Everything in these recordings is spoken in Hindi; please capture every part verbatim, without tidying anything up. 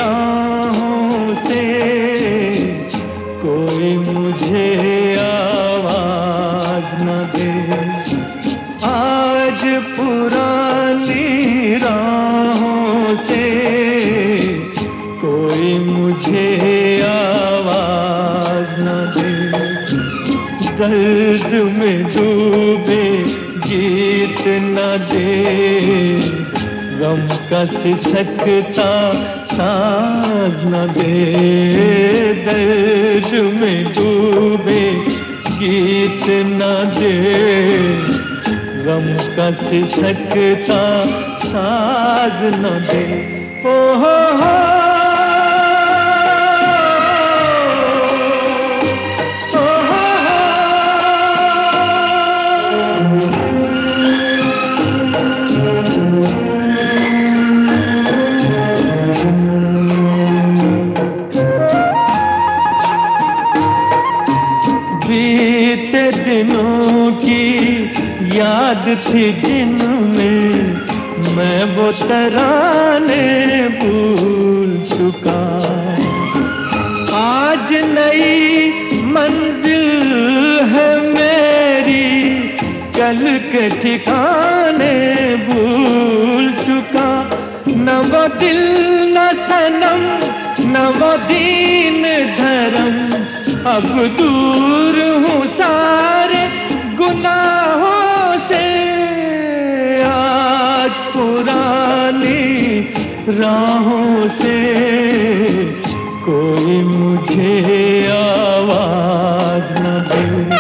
राहों से कोई मुझे आवाज न दे। आज पुरानी राहों से कोई मुझे आवाज न दे। दर्द में डूबे गीत न दे, गम का सिसकता साज न दे। दर्द में डूबे गीत न दे, गम का सिसकता साज न दे। ओ हो हो बीते दिनों की याद थी जिनमें मैं वो तराने भूल चुका। आज नई मंजिल है मेरी, कल के ठिकाने भूल चुका। न वो दिल न सनम न वो दीन धर्म, अब दूर हूँ सारे गुनाहों से। आज पुरानी राहों से कोई मुझे आवाज न दे।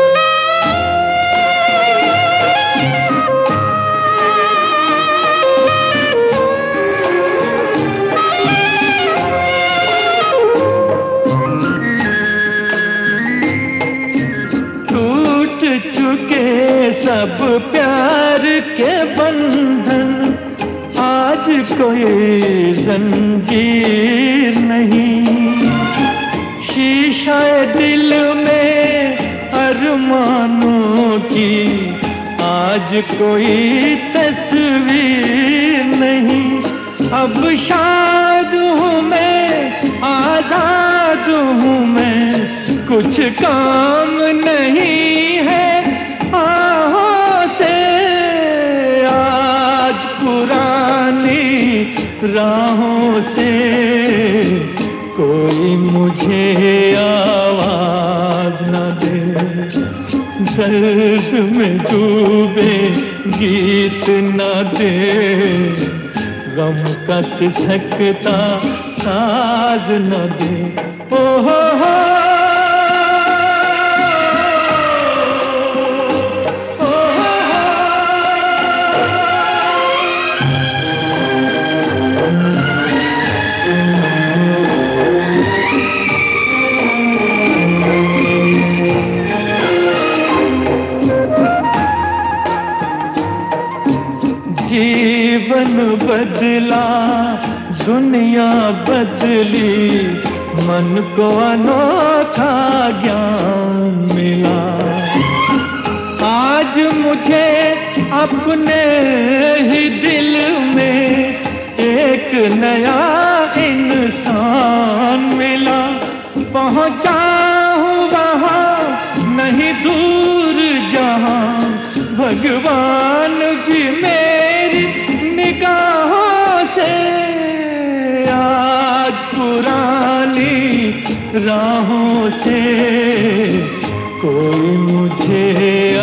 चुके सब प्यार के बंधन, आज कोई जंजीर नहीं। शीशा दिल में अरमानों की आज कोई तस्वीर नहीं। अब शाद हूँ मैं, आजाद हूँ मैं, कुछ काम नहीं है आहों से। आज पुरानी राहों से कोई मुझे आवाज न दे। दर्द में डूबे गीत न दे, गम का सिसकता साज न दे। ओ हो हो जीवन बदला, दुनिया बदली, मन को अनोखा ज्ञान मिला। आज मुझे अपने ही दिल में एक नया इंसान मिला। पहुँचा हूँ वहाँ नहीं दूर जहाँ, भगवान भी मेरी निगाहों से। आज पुरानी राहों से कोई मुझे